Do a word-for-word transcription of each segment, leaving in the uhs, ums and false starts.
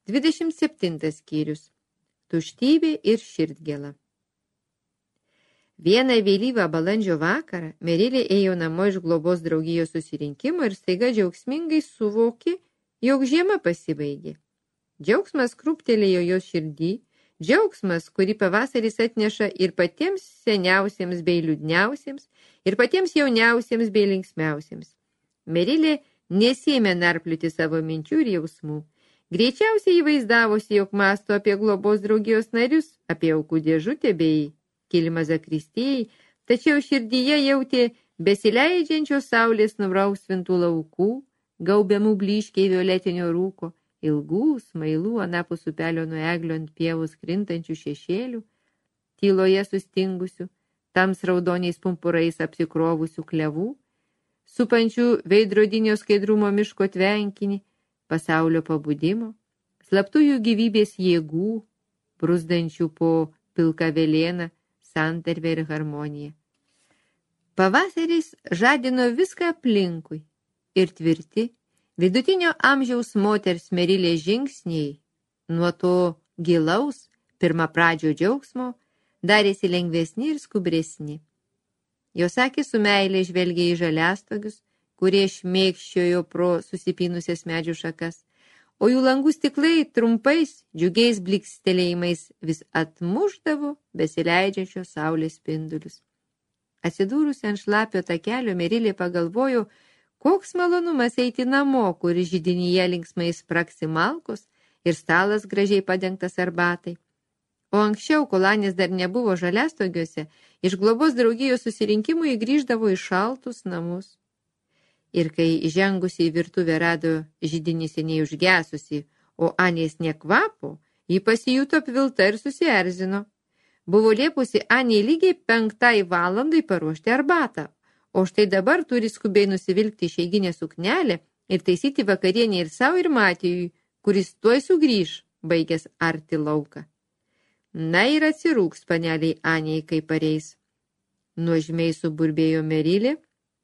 dvidešimt septintas skyrius. Tuštybė ir širdgėla. Vieną vėlyvą balandžio vakarą Merilė ėjo namo iš globos draugijos susirinkimo ir staiga džiaugsmingai suvokė, jog žiema pasibaigė. Džiaugsmas krūptelėjo jos širdį, džiaugsmas, kurį pavasaris atneša ir patiems seniausiems bei liūdniausiems, ir patiems jauniausiems bei linksmiausiems. Merilė nesėmė narplioti savo minčių ir jausmų. Greičiausiai įvaizdavosi, jog mąsto apie globos draugijos narius, apie aukų dėžutę bei kilimą zakristijai, tačiau širdyje jautė besileidžiančios saulės nurausvintų laukų, gaubiamų blyškiai violetinio rūko, ilgų smailų anapus upelio nuo eglio ant pievos krintančių šešėlių, tyloje sustingusių, tams raudoniais pumpurais apsikrovusių klevų, supančių veidrodinio skaidrumo miško tvenkinį, pasaulio pabudimo, slaptųjų gyvybės jėgų, bruzdančių po pilką velėną, santarvę ir harmoniją. Pavasaris žadino viską aplinkui ir tvirti, vidutinio amžiaus moters Merilės žingsniai nuo to gilaus, pirmapradžio džiaugsmo darėsi lengvesni ir skubresni. Jos akys su meilė žvelgė į žaliastogius, kurie šmėkščiojo pro susipynusias medžių šakas, o jų langų stiklai trumpais, džiugiais blikstelėjimais vis atmušdavo besileidžiančios saulės spindulius. Atsidūrusi ant šlapio takelio, Merilė pagalvojo, koks malonumas eiti namo, kur židinyje linksmai spraksi malkos ir stalas gražiai padengtas arbatai. O anksčiau, kol Anės dar nebuvo žaliastogiuose, iš globos draugijos susirinkimų jį grįždavo į šaltus namus. Ir kai įžengusi į virtuvę rado židinį seniai užgesusi, o Anės nekvapo, ji pasijuto apvilta ir susierzino. Buvo liepusi Anei lygiai penktai valandai paruošti arbatą, o štai dabar turi skubiai nusivilkti išeiginę suknelę ir taisyti vakarienę ir savo ir Matijui, kuris tuoj sugrįž, baigęs arti lauką. Na ir atsirūks paneliai Anei, kai pareis. Nuožmiai suburbėjo Merilė,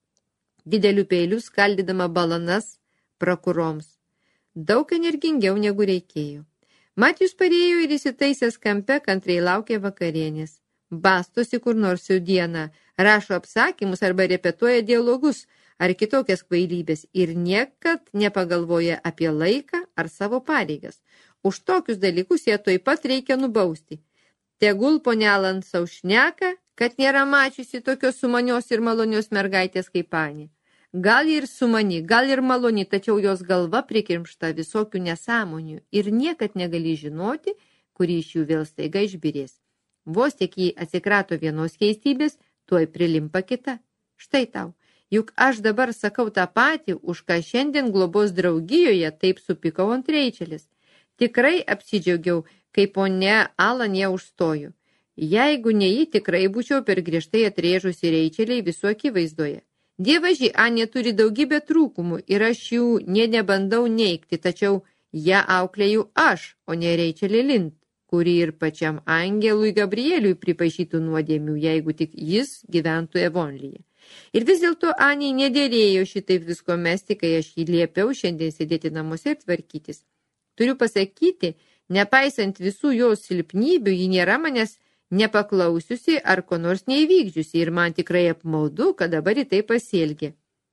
dideliu peiliu skaldydama balanas prakuroms. Daug energingiau negu reikėjo. Matijus parėjo ir įsitaisęs kampe kantriai laukė vakarienės. Bastosi kur nors jau dieną, rašo apsakymus arba repetuoja dialogus ar kitokias kvailybės ir niekad nepagalvoja apie laiką ar savo pareigas. Už tokius dalykus jie tuoj pat reikia nubausti. Tegul ponia Alan sau šneka, kad nėra mačiusi tokios sumanios ir malonios mergaitės kaip Anė. Gal ir sumani, gal ir maloni, tačiau jos galva prikrimšta visokių nesąmonių ir niekad negali žinoti, kuri iš jų vėl staiga išbirės. Vos tik jį atsikrato vienos keistybės, tuoj prilimpa kita. Štai tau, juk aš dabar sakau tą patį, už ką šiandien globos draugijoje taip supikau ant Reičelės. Tikrai apsidžiaugiau, kai ponia Alan ją užstojo. Jeigu ne jį, tikrai būčiau per griežtai atrėžusi Reičeliai visų akivaizdoje. Dievaži, Anė turi daugybę trūkumų ir aš jų nė nebandau neigti, tačiau ją auklėju aš, o ne Reičelė Lind, kuri ir pačiam angelui Gabrieliui pripaišytų nuodėmių, jeigu tik jis gyventų Evonlyje. Ir vis dėlto Anei nedėrėjo šitaip visko mesti, kai aš jį liepiau šiandien sėdėti namuose ir tvarkytis. Turiu pasakyti, nepaisant visų jos silpnybių, ji nėra manęs nepaklausiusi ar ko nors neįvykdžiusi ir man tikrai apmaudu, kad dabar į tai pasielgė.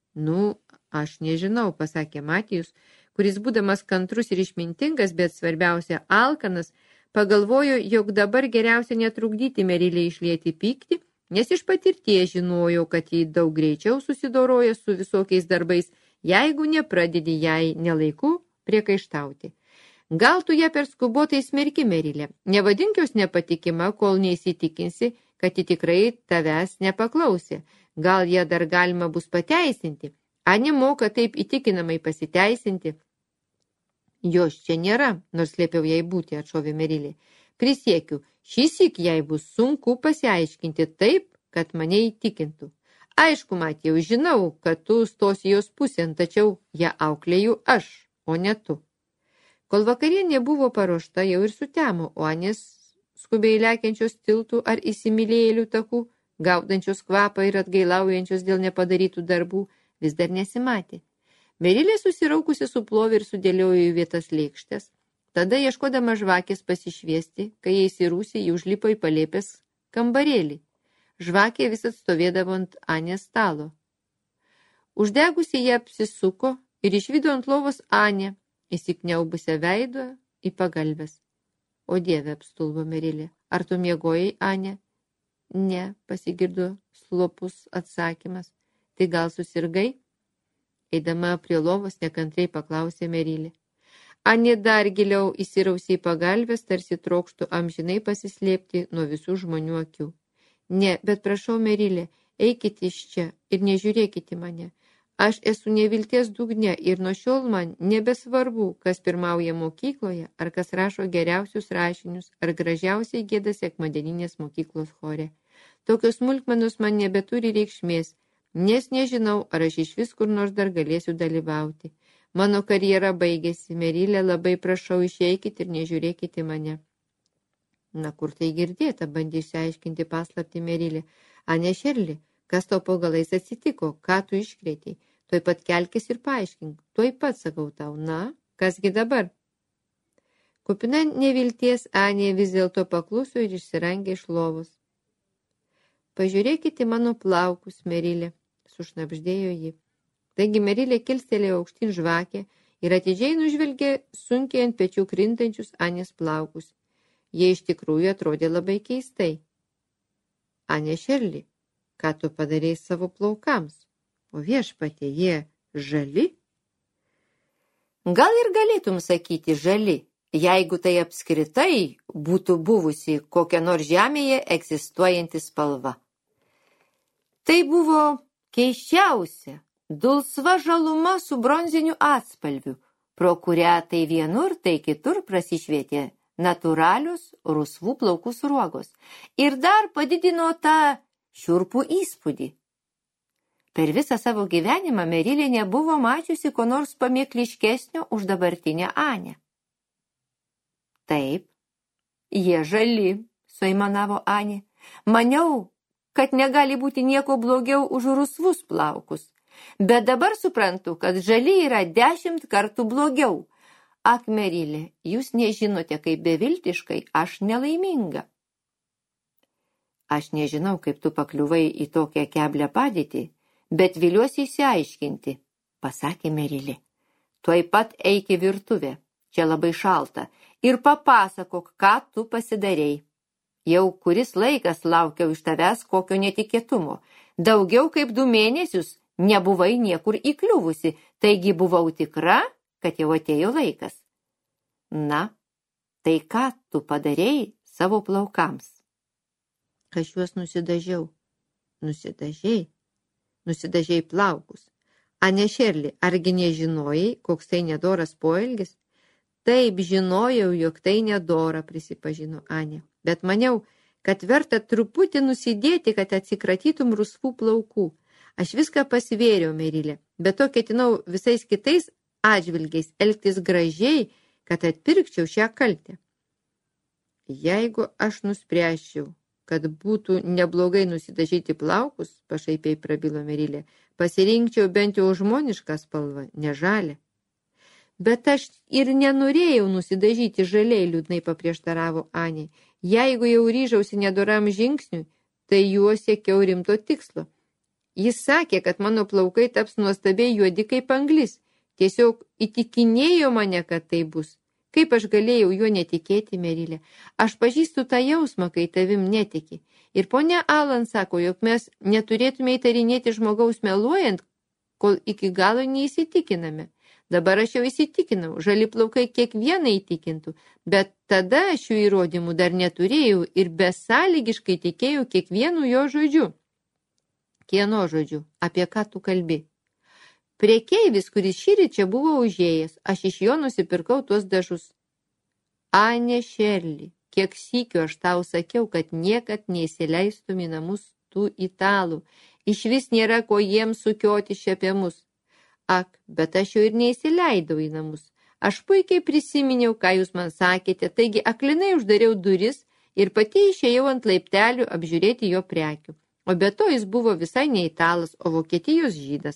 Nu, aš nežinau, pasakė Matijus, kuris būdamas kantrus ir išmintingas, bet svarbiausia alkanas, pagalvojo, jog dabar geriausia netrukdyti Merilę išlieti pyktį, nes iš patirties žinojo, kad jį daug greičiau susidoroja su visokiais darbais, jeigu nepradedi jai nelaiku priekaištauti. Gal tu ją per skubotai smerki, Merilė, nevadink jos nepatikima, kol neįsitikinsi, kad ji tikrai tavęs nepaklausė. Gal ją dar galima bus pateisinti. Anė moka taip įtikinamai pasiteisinti. Jos čia nėra, nors liepiau jai būti, atšovė Merilė. Prisiekiu, šįsyk jai bus sunku pasiaiškinti taip, kad mane įtikintų. Aišku, Matijau, žinau, kad tu stosi jos pusėn, tačiau ją auklėju aš, o ne tu. Kol vakarienė buvo paruošta, jau ir sutemo, o Anės skubiai lekiančios tiltų ar įsimylėjėlių takų, gaudančios kvapą ir atgailaujančios dėl nepadarytų darbų, vis dar nesimatė. Merilė susiraukusi suplovė ir sudėliojo į vietas lėkštes. Tada ieškodama žvakės pasišviesti, kai jie įsirūsė, jį užlipo į palėpės kambarėlį. Žvakė vis atstovėdavo ant Anės stalo. Uždegusi jie apsisuko ir išvydo ant lovos Anę, įsikniaubusią veidą į pagalves. O Dieve, apstulbo Merilė, ar tu miegojai, Anė? Ne, pasigirdo slopus atsakymas. Tai gal susirgai? Eidama prie lovos nekantriai paklausė Merilė. Anė dar giliau įsirausė į pagalves, tarsi trokštų amžinai pasislėpti nuo visų žmonių akių. Ne, bet prašau, Merilė, eikite iš čia ir nežiūrėkite mane. Aš esu nevilties dugne ir nuo šiol man nebesvarbu, kas pirmauja mokykloje, ar kas rašo geriausius rašinius, ar gražiausiai gieda sekmadieninės mokyklos chore. Tokios smulkmenos man nebeturi reikšmės, nes nežinau, ar aš iš vis kur nors dar galėsiu dalyvauti. Mano karjera baigėsi, Merilė, labai prašau, išeikite ir nežiūrėkite mane. Na, kur tai girdėta, bandė išsiaiškinti paslaptį Merilė. Ane Šerli, kas tau po galais atsitiko, ką tu iškrėtei? Tuoj pat kelkis ir paaiškink, tuoj pat sakau tau, na, kasgi dabar? Kupina nevilties Anė vis dėlto pakluso ir išsirangė iš lovos. Pažiūrėkite mano plaukus, Merilė, sušnabždėjo ji. Taigi Merilė kilstelėjo aukštyn žvakę ir atidžiai nužvelgė sunkiai ant pečių krintančius Anės plaukus. Jie iš tikrųjų atrodė labai keistai. Ane Šerli, ką tu padarei savo plaukams? O viešpatie, jie žali? Gal ir galėtum sakyti žali, jeigu tai apskritai būtų buvusi kokia nors žemėje egzistuojanti spalva. Tai buvo keisčiausia, dulsva žaluma su bronziniu atspalviu, pro kurią tai vienur, tai kitur prasišvietė natūralius rusvų plaukų sruogos ir dar padidino tą šiurpų įspūdį. Per visą savo gyvenimą Merilė nebuvo mačiusi ko nors pamėkliškesnio už dabartinę Anę. Taip, jie žali, suaimanavo Anė. Maniau, kad negali būti nieko blogiau už rusvus plaukus, bet dabar suprantu, kad žali yra dešimt kartų blogiau. Ak, Merilė, jūs nežinote, kaip beviltiškai aš nelaiminga. Aš nežinau, kaip tu pakliuvai į tokią keblią padėtį, bet viliuosi išsiaiškinti, pasakė Merilė. Tuoj pat eik į virtuvę, čia labai šalta, ir papasakok, ką tu pasidarei. Jau kuris laikas laukiau iš tavęs kokio netikėtumo. Daugiau kaip du mėnesius nebuvai niekur įkliuvusi, taigi buvau tikra, kad jau atėjo laikas. Na, tai ką tu padarei savo plaukams? Aš juos nusidažiau. Nusidažiai? Nusidažiai plaukus. Ane Šerli, argi nežinojai, koks tai nedoras poelgis? Taip, žinojau, jog tai nedora, prisipažino Anė. Bet maniau, kad verta truputį nusidėti, kad atsikratytum rusvų plaukų. Aš viską pasvėriau, Merilė, bet to ketinau visais kitais atžvilgiais elgtis gražiai, kad atpirkčiau šią kaltę. Jeigu aš nuspręsčiau, kad būtų neblogai nusidažyti plaukus, pašaipiai prabilo Merilė, pasirinkčiau bent jau žmonišką spalvą, ne žalią. Bet aš ir nenorėjau nusidažyti žaliai, liūdnai paprieštaravo Anė. Jeigu jau ryžausi nedoram žingsniui, tai juo siekiau rimto tikslo. Jis sakė, kad mano plaukai taps nuostabiai juodi kaip anglis. Tiesiog įtikinėjo mane, kad tai bus. Kaip aš galėjau juo netikėti, Merilė? Aš pažįstu tą jausmą, kai tavim netiki. Ir ponia Alan sako, jog mes neturėtume įtarinėti žmogaus meluojant, kol iki galo neįsitikiname. Dabar aš jau įsitikinau, žali plaukai kiekvieną įtikintų, bet tada šių įrodymų dar neturėjau ir besąlygiškai tikėjau kiekvienu jo žodžiu. Kieno žodžiu? Apie ką tu kalbi? Prekeivis, kuris šįryt čia buvo užėjęs, aš iš jo nusipirkau tuos dažus. Ane Šerli, kiek sykių aš tau sakiau, kad niekad neįsileistum į namus tų italų. Iš vis nėra ko jiems sukioti apie mus. Ak, bet aš jau ir neįsileidau į namus. Aš puikiai prisiminiau, ką jūs man sakėte, taigi aklinai uždariau duris ir pati išėjau ant laiptelių apžiūrėti jo prekių. O be to jis buvo visai ne italas, o Vokietijos žydas.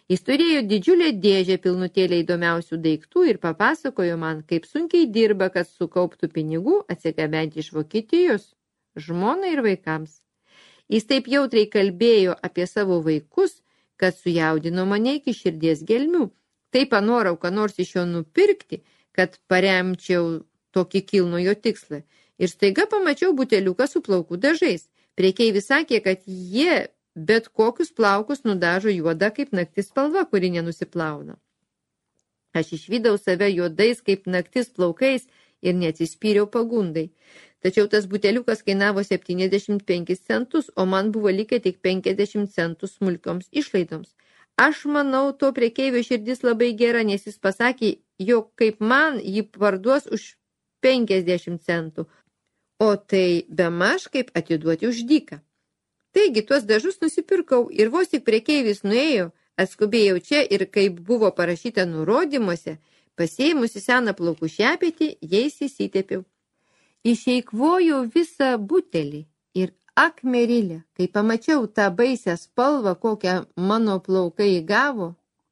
Jis turėjo didžiulę dėžę pilnutėlę įdomiausių daiktų ir papasakojo man, kaip sunkiai dirba, kad sukauptų pinigų atsigabenti iš Vokietijos žmonai ir vaikams. Jis taip jautriai kalbėjo apie savo vaikus, kad sujaudino mane iki širdies gelmių. Taip panorau, ką nors iš jo nupirkti, kad paremčiau tokį kilnų jo tikslą. Ir staiga pamačiau buteliuką su plaukų dažais. Prekeivis sakė, kad jie bet kokius plaukus nudažo juoda kaip naktis spalva, kuri nenusiplauna. Aš išvydau save juodais kaip naktis plaukais ir neatsispyriau pagundai. Tačiau tas buteliukas kainavo septyniasdešimt penkis centus, o man buvo likę tik penkiasdešimt centų smulkioms išlaidoms. Aš manau, to prekeivio širdis labai gera, nes jis pasakė, jog kaip man jį parduos už penkiasdešimt centų, o tai bemaž kaip atiduoti už dyką. Taigi, tuos dažus nusipirkau ir vos tik prekeivis nuėjo, atskubėjau čia ir kaip buvo parašyta nurodymuose, pasiėmusi seną plaukų šepetį, jais įsitepiau. Išeikvojau visą butelį ir ak, Merilė, kai pamačiau tą baisę spalvą, kokią mano plaukai įgavo,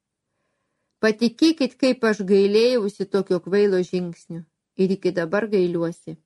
patikėkit, kaip aš gailėjausi tokio kvailo žingsnio ir iki dabar gailiuosi.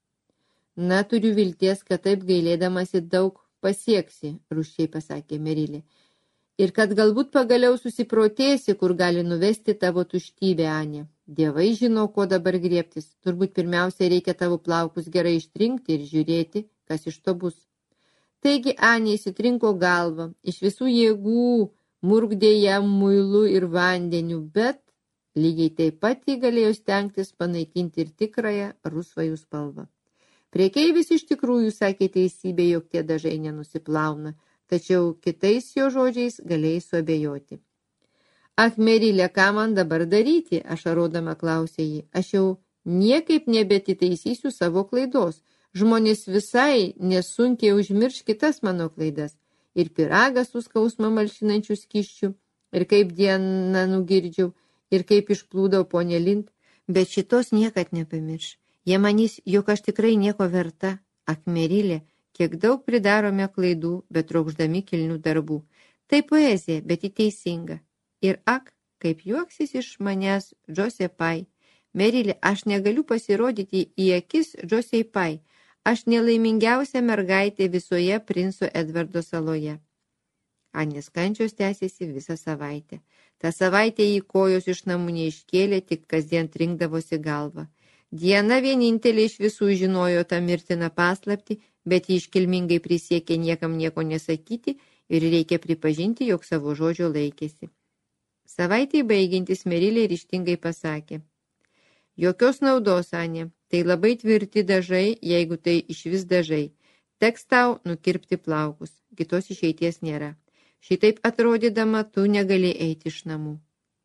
Na, turiu vilties, kad taip gailėdamasi daug pasieksi, rūsčiai pasakė Merilė, ir kad galbūt pagaliau susiprotėsi, kur gali nuvesti tavo tuštybę, Anė. Dievai žino, ko dabar griebtis. Turbūt pirmiausia reikia tavo plaukus gerai ištrinkti ir žiūrėti, kas iš to bus. Taigi Anė įsitrinko galvą, iš visų jėgų murgdė jam muilu ir vandeniu, bet lygiai taip pat jį galėjo stengtis panaikinti ir tikrąją rusvajų spalvą. Prekeivis iš tikrųjų sakė teisybę, jog tie dažai nenusiplauna, tačiau kitais jo žodžiais galėjai suabejoti. Ak, Merilė, ką man dabar daryti, ašarodama klausė jį. Aš jau niekaip nebetitaisysiu savo klaidos. Žmonės visai nesunkiai užmirš kitas mano klaidas. Ir pyragą su skausmą malšinančių skysčių, ir kaip dieną nugirdžiau, ir kaip išplūdau ponė Lind, bet šitos niekad nepamirš. Jie manys, jog aš tikrai nieko verta. Ak, Merilė, kiek daug pridarome klaidų, bet trokšdami kilnių darbų. Tai poezija, bet ji teisinga. Ir ak, kaip juoksis iš manęs Josepai. Merilė, aš negaliu pasirodyti į akis Josepai. Aš nelaimingiausia mergaitė visoje princo Edvardo saloje. Anės kančios tęsėsi visą savaitę. Ta savaitė į kojos iš namų neiškėlė, tik kasdien trinkdavosi galvą. Diena vienintelė iš visų žinojo tą mirtiną paslaptį, bet ji iškilmingai prisiekė niekam nieko nesakyti ir reikia pripažinti, jog savo žodžio laikėsi. Savaitėj baigiantis Merilė ryžtingai pasakė. Jokios naudos, Anė, tai labai tvirti dažai, jeigu tai išvis dažai. Teks tau nukirpti plaukus, kitos išeities nėra. Šitaip atrodydama, tu negali eiti iš namų.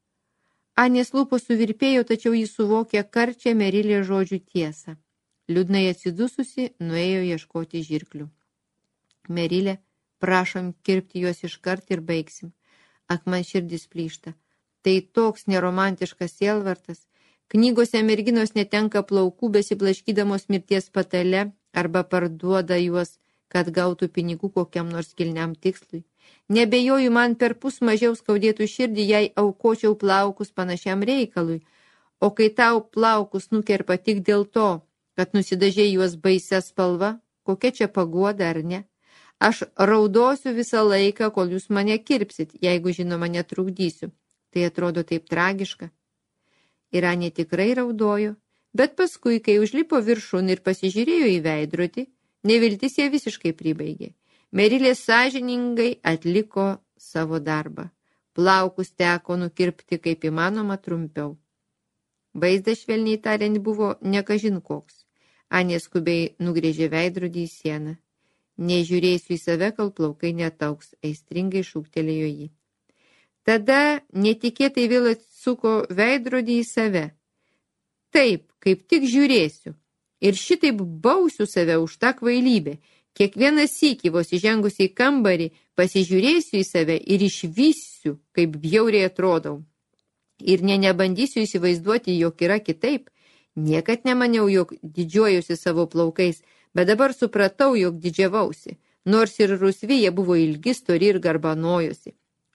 Anės lūpos suvirpėjo, tačiau jis suvokė karčią Merilė žodžių tiesą. Liūdnai atsidususi, nuėjo ieškoti žirklių. Merilė, prašom kirpti juos iškart ir baigsim. Ak, man širdis plyšta. Tai toks neromantiškas sielvartas. Knygose merginos netenka plaukų besiblaškydamos mirties patale arba parduoda juos, kad gautų pinigų kokiam nors kilniam tikslui. Nebejoju, man per pus mažiau skaudėtų širdį, jei aukočiau plaukus panašiam reikalui. O kai tau plaukus nukerpa tik dėl to, kad nusidažė juos baisia spalva, kokia čia paguoda ar ne? Aš raudosiu visą laiką, kol jūs mane kirpsit, jeigu žinoma netrukdysiu. Tai atrodo taip tragiška. Ir Anė tikrai raudojo, bet paskui, kai užlipo viršun ir pasižiūrėjo į veidrodį, neviltis jie visiškai pribaigė. Merilė sąžiningai atliko savo darbą. Plaukus teko nukirpti kaip įmanoma trumpiau. Vaizdas švelniai tariant buvo nekažin koks. Anė skubiai nugrėžė veidrodį į sieną. Nežiūrėsiu į save, kol plaukai netauks, aistringai šūktelėjo jį. Tada netikėtai vėl atsuko veidrodį į save. Taip, kaip tik žiūrėsiu. Ir šitaip bausiu save už tą kvailybę. Kiekvieną sykį vos įžengusi į kambarį, pasižiūrėsiu į save ir išvysiu, kaip bjauriai atrodau. Ir ne nebandysiu įsivaizduoti, jog yra kitaip. Niekad nemaniau, jog didžiuojusi savo plaukais, bet dabar supratau, jog didžiavausi. Nors ir rusvi jie buvo ilgi, stori ir garbanojosi.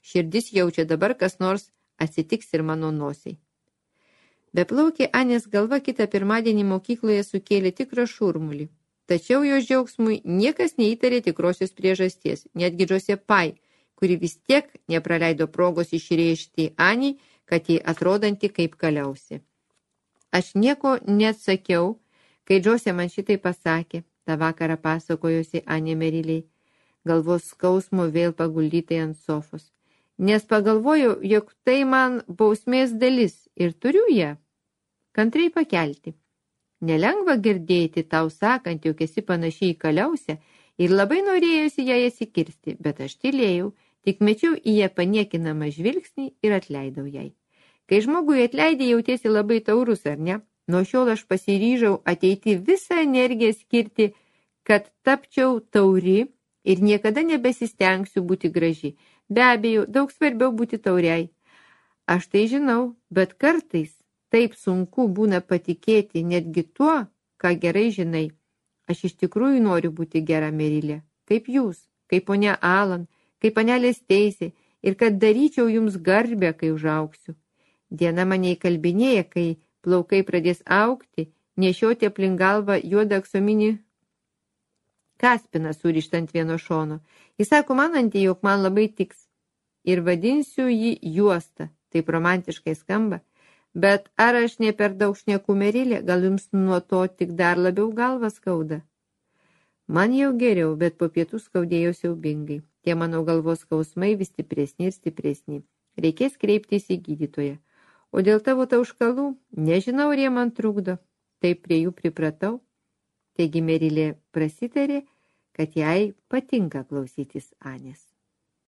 Širdis jaučia dabar kas nors atsitiks ir mano nosiai. Beplaukė Anės galva kitą pirmadienį mokykloje sukėlė tikrą šurmulį. Tačiau jos džiaugsmui niekas neįtarė tikrosios priežasties, netgi Josepai, kuri vis tiek nepraleido progos išrėžti Anį, kad jį atrodanti kaip kaliausi. Aš nieko neatsakiau, kai Džosė man šitai pasakė, tą vakarą pasakojosi Anė Meriliai, galvos skausmo vėl paguldytai ant sofos. Nes pagalvojau, jog tai man bausmės dalis ir turiu ją kantriai pakelti. Nelengva girdėti tau sakant, jog esi panašiai į kaliausę ir labai norėjusi ją įsikirsti, bet aš tylėjau, tik mečiau į ją paniekinamą žvilgsnį ir atleidau jai. Kai žmogui atleidė, jautiesi labai taurus, ar ne? Nuo šiol aš pasiryžau ateiti visą energiją skirti, kad tapčiau tauri ir niekada nebesistengsiu būti graži. Be abejo, daug svarbiau būti tauriai. Aš tai žinau, bet kartais taip sunku būna patikėti netgi tuo, ką gerai žinai. Aš iš tikrųjų noriu būti gera Merilė, kaip jūs, kaip ponia Alan, kaip panelės Teisė, ir kad daryčiau jums garbę, kai užauksiu. Diena mane įkalbinėja, kai plaukai pradės augti, nešioti aplink galvą juodą aksominį kaspiną surištant vieno šono. Jis sako manantį, jog man labai tiks. Ir vadinsiu jį juosta, taip romantiškai skamba. Bet ar aš ne per daug šneku Merilė, gal jums nuo to tik dar labiau galvą skauda? Man jau geriau, bet po pietų skaudėjo siaubingai. Tie mano galvos skausmai vis stipresni ir stipresni. Reikės kreiptis į gydytoją. O dėl tavo tauškalų, nežinau, ar jie man trukdo. Taip prie jų pripratau. Taigi Merilė prasitarė, kad jai patinka klausytis Anės.